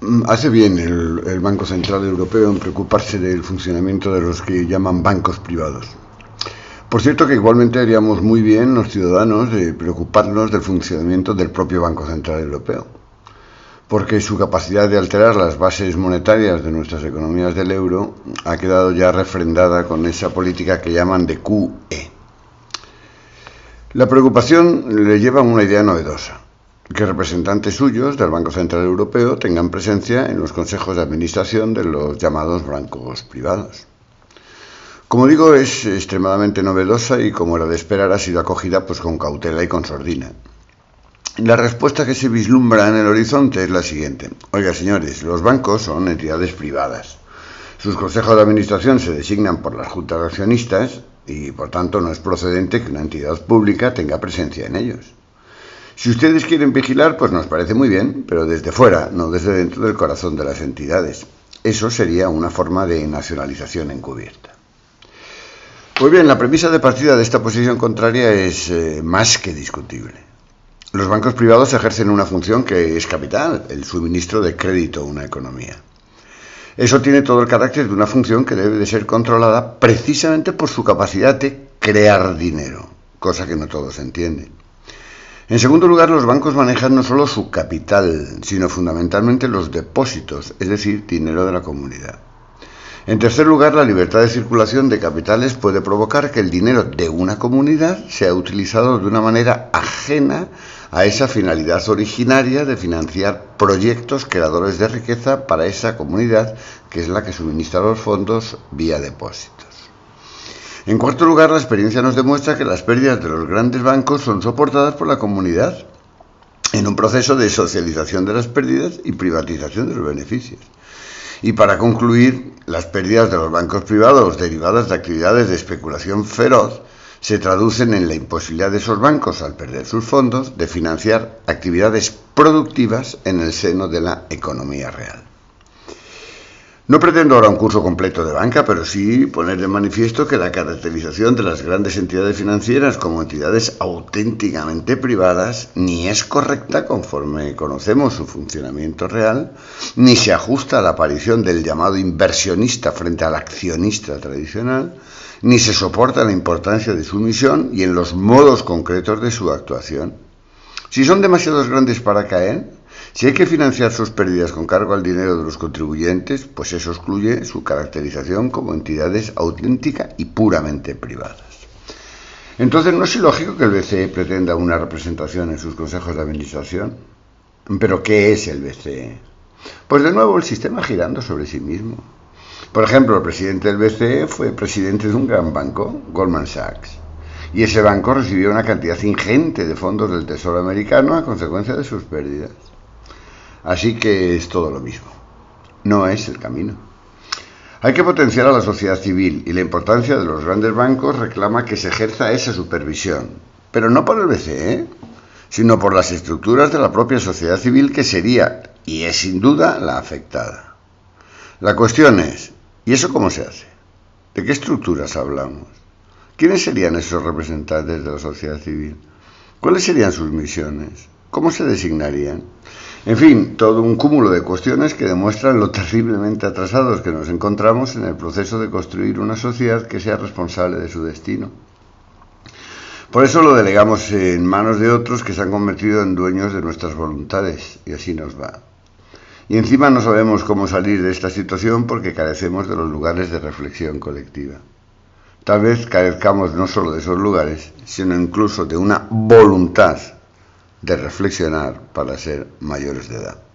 Hace bien el Banco Central Europeo en preocuparse del funcionamiento de los que llaman bancos privados. Por cierto que igualmente haríamos muy bien los ciudadanos de preocuparnos del funcionamiento del propio Banco Central Europeo, porque su capacidad de alterar las bases monetarias de nuestras economías del euro ha quedado ya refrendada con esa política que llaman de QE. La preocupación le lleva a una idea novedosa: que representantes suyos del Banco Central Europeo tengan presencia en los consejos de administración de los llamados bancos privados. Como digo, es extremadamente novedosa y, como era de esperar, ha sido acogida con cautela y con sordina. La respuesta que se vislumbra en el horizonte es la siguiente: oiga, señores, los bancos son entidades privadas. Sus consejos de administración se designan por las juntas de accionistas y, por tanto, no es procedente que una entidad pública tenga presencia en ellos. Si ustedes quieren vigilar, pues nos parece muy bien, pero desde fuera, no desde dentro del corazón de las entidades. Eso sería una forma de nacionalización encubierta. Pues bien, la premisa de partida de esta posición contraria es más que discutible. Los bancos privados ejercen una función que es capital: el suministro de crédito a una economía. Eso tiene todo el carácter de una función que debe de ser controlada precisamente por su capacidad de crear dinero, cosa que no todos entienden. En segundo lugar, los bancos manejan no solo su capital, sino fundamentalmente los depósitos, es decir, dinero de la comunidad. En tercer lugar, la libertad de circulación de capitales puede provocar que el dinero de una comunidad sea utilizado de una manera ajena a esa finalidad originaria de financiar proyectos creadores de riqueza para esa comunidad, que es la que suministra los fondos vía depósitos. En cuarto lugar, la experiencia nos demuestra que las pérdidas de los grandes bancos son soportadas por la comunidad en un proceso de socialización de las pérdidas y privatización de los beneficios. Y para concluir, las pérdidas de los bancos privados derivadas de actividades de especulación feroz se traducen en la imposibilidad de esos bancos, al perder sus fondos, de financiar actividades productivas en el seno de la economía real. No pretendo ahora un curso completo de banca, pero sí poner de manifiesto que la caracterización de las grandes entidades financieras como entidades auténticamente privadas ni es correcta conforme conocemos su funcionamiento real, ni se ajusta a la aparición del llamado inversionista frente al accionista tradicional, ni se soporta la importancia de su misión y en los modos concretos de su actuación. Si son demasiado grandes para caer, si hay que financiar sus pérdidas con cargo al dinero de los contribuyentes, pues eso excluye su caracterización como entidades auténticas y puramente privadas. Entonces, ¿no es ilógico que el BCE pretenda una representación en sus consejos de administración? ¿Pero qué es el BCE? Pues de nuevo el sistema girando sobre sí mismo. Por ejemplo, el presidente del BCE fue presidente de un gran banco, Goldman Sachs, y ese banco recibió una cantidad ingente de fondos del Tesoro americano a consecuencia de sus pérdidas. Así que es todo lo mismo. No es el camino. Hay que potenciar a la sociedad civil y la importancia de los grandes bancos reclama que se ejerza esa supervisión, pero no por el BCE, sino por las estructuras de la propia sociedad civil, que sería, y es sin duda, la afectada. La cuestión es, ¿y eso cómo se hace? ¿De qué estructuras hablamos? ¿Quiénes serían esos representantes de la sociedad civil? ¿Cuáles serían sus misiones? ¿Cómo se designarían? En fin, todo un cúmulo de cuestiones que demuestran lo terriblemente atrasados que nos encontramos en el proceso de construir una sociedad que sea responsable de su destino. Por eso lo delegamos en manos de otros que se han convertido en dueños de nuestras voluntades, y así nos va. Y encima no sabemos cómo salir de esta situación porque carecemos de los lugares de reflexión colectiva. Tal vez carezcamos no solo de esos lugares, sino incluso de una voluntad de reflexionar para ser mayores de edad.